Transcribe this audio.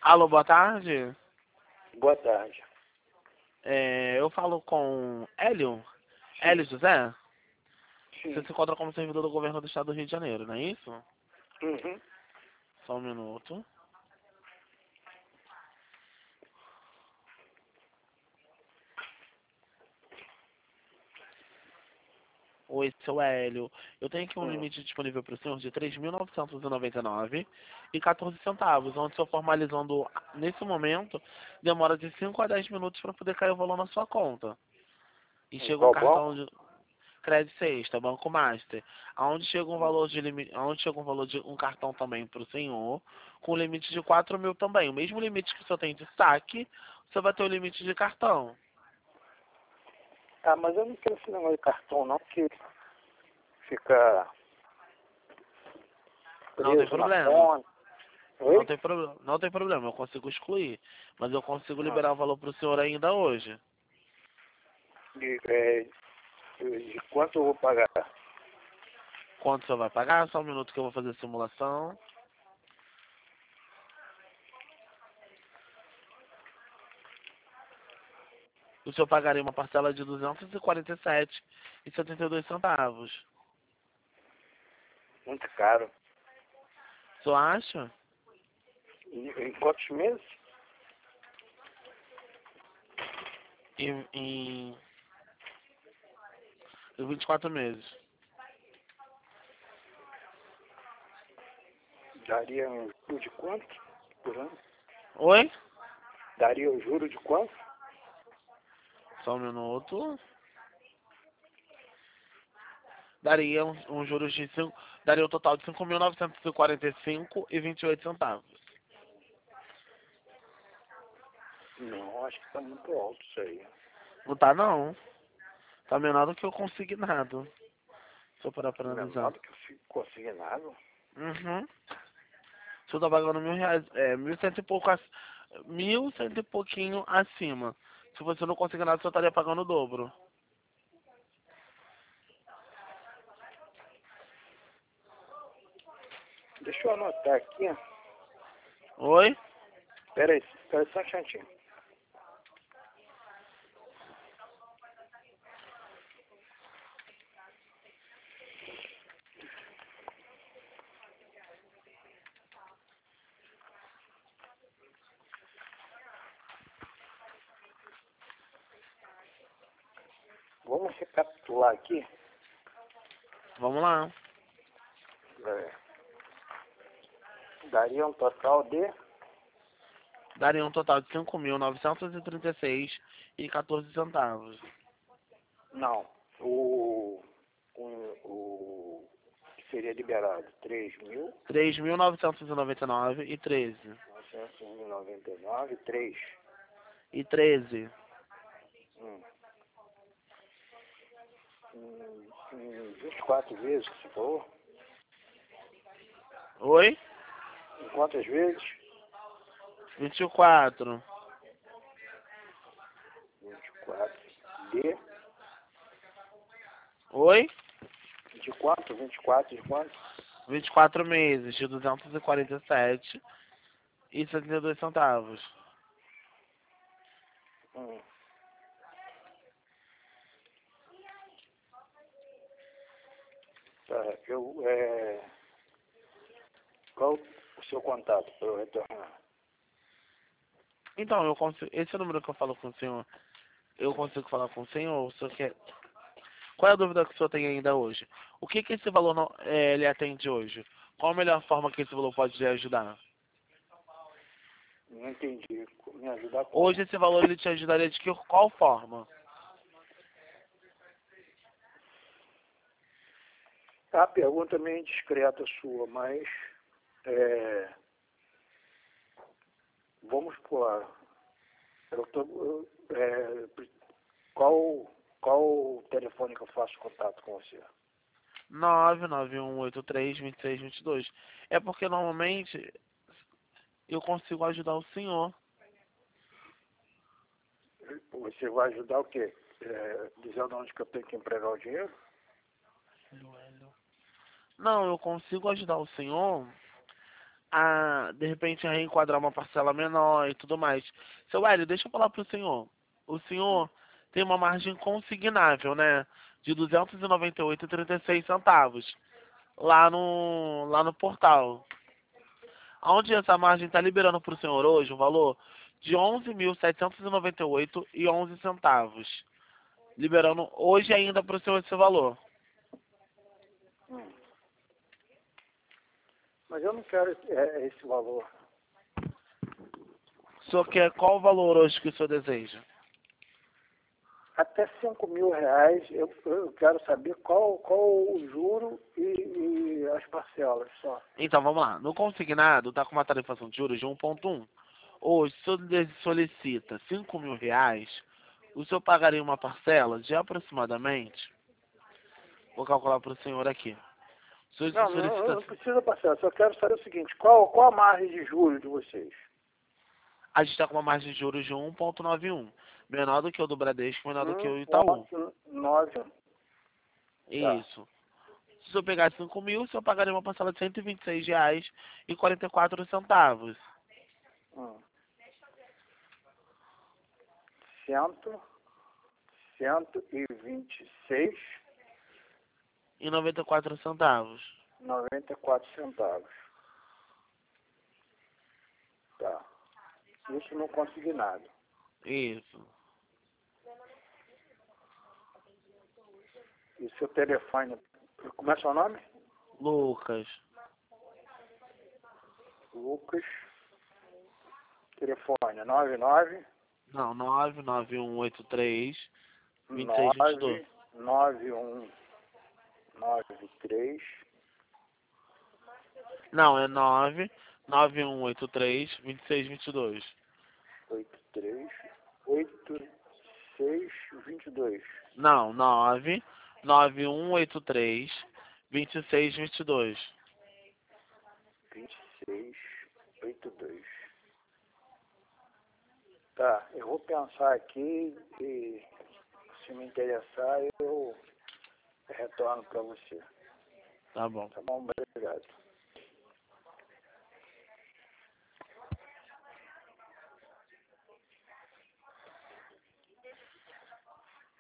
Alô, boa tarde. Boa tarde. Eu falo com Hélio. Sim, Hélio José? Você sim. se encontra como servidor do governo do estado do Rio de Janeiro, não é isso? Uhum. Só um minuto. Oi, seu Hélio. Eu tenho aqui um Hum. limite disponível para o senhor de 3.999,14 centavos, onde o senhor formalizando nesse momento demora de 5 a 10 minutos para poder cair o valor na sua conta. E Em chega um qual cartão banco? de Crédito Sexta, Banco Master, aonde chega um valor de aonde chega um valor de um cartão também para o senhor, com limite de 4.000 também. O mesmo limite que o senhor tem de saque, você vai ter o limite de cartão. Ah, mas eu não quero esse negócio de cartão não, porque fica Não tem preso na problema. conta. Oi? Não tem problema, eu consigo excluir. Mas eu consigo Ah. liberar o valor para o senhor ainda hoje. De quanto eu vou pagar? Quanto o senhor vai pagar? Só um minuto que eu vou fazer a simulação. O senhor pagaria uma parcela de 247,72 centavos. Muito caro. O senhor acha? Em quantos meses? Em 24 meses. Daria um juro de quanto por ano? Oi? Daria o juro de quanto? Só um minuto. Daria um juros de 5. Daria um total de 5.945,28 centavos. Não, acho que está muito alto isso aí. Não tá não. Tá menor do que o consignado. Se eu parar pra Menor analisar. do que eu fico consignado. Uhum. O senhor tá pagando R$ 1.000. 1.100 e pouco. 1.100 e pouquinho acima. Se você não conseguir nada, o senhor estaria pagando o dobro. Deixa eu anotar aqui. Oi? Espera aí só um instantinho. Vamos recapitular aqui. Vamos lá. É, daria um total de... Daria um total de 5.936,14 centavos. Não, o que seria liberado? 3.999,13. 3.999, 3. E 13. Hum. Em 24 vezes, se for. Oi? Em quantas vezes? 24. 24. De? Oi? De quanto? 24 de quanto? 24 meses de 247,72 centavos. Hum. Tá, qual o seu contato para eu retornar? Então, eu consigo. Esse número que eu falo com o senhor, eu consigo falar com o senhor? O senhor quer. Qual é a dúvida que o senhor tem ainda hoje? O que que esse valor não, ele atende hoje? Qual a melhor forma que esse valor pode lhe ajudar? Não entendi. Me ajudar como? Hoje esse valor ele te ajudaria de qual forma? A pergunta é meio indiscreta sua, mas é, vamos pular. Qual o telefone que eu faço contato com você? 991832622. É porque normalmente eu consigo ajudar o senhor. Você vai ajudar o quê? Dizendo onde que eu tenho que empregar o dinheiro? Não, eu consigo ajudar o senhor de repente reenquadrar uma parcela menor e tudo mais. Seu Hélio, deixa eu falar pro senhor. O senhor tem uma margem consignável, né? De R$ 298,36 lá no portal. Onde essa margem está liberando para o senhor hoje um valor de R$ 11.798,11. Liberando hoje ainda para o senhor esse valor. Hum. Mas eu não quero esse valor. O senhor quer qual o valor hoje que o senhor deseja? Até R$ 5.000 eu quero saber qual o juro e as parcelas só. Então, vamos lá. No consignado, está com uma tarifação de juros de 1,1. Hoje, se o senhor solicita R$ 5.000, o senhor pagaria uma parcela de aproximadamente... Vou calcular para o senhor aqui. O senhor Não, solicita... não precisa parcelar. Só quero saber o seguinte, qual a margem de juros de vocês? A gente está com uma margem de juros de 1,91. Menor do que o do Bradesco, menor do que o Itaú. 1,9. Isso. Se o senhor pegar 5.000, o senhor pagaria uma parcela de R$ 126,44. Hum. 126 E 94 centavos. 94 centavos. Tá. Isso no consignado. Isso. E seu telefone? Como é seu nome? Lucas. Lucas. Telefone 99 Não, 99183 2622. 99193 Não, é 99183 2622. 8622. Não, 99183 2622. 2682. Tá, eu vou pensar aqui e se me interessar eu retorno para você. Tá bom. Tá bom? Obrigado.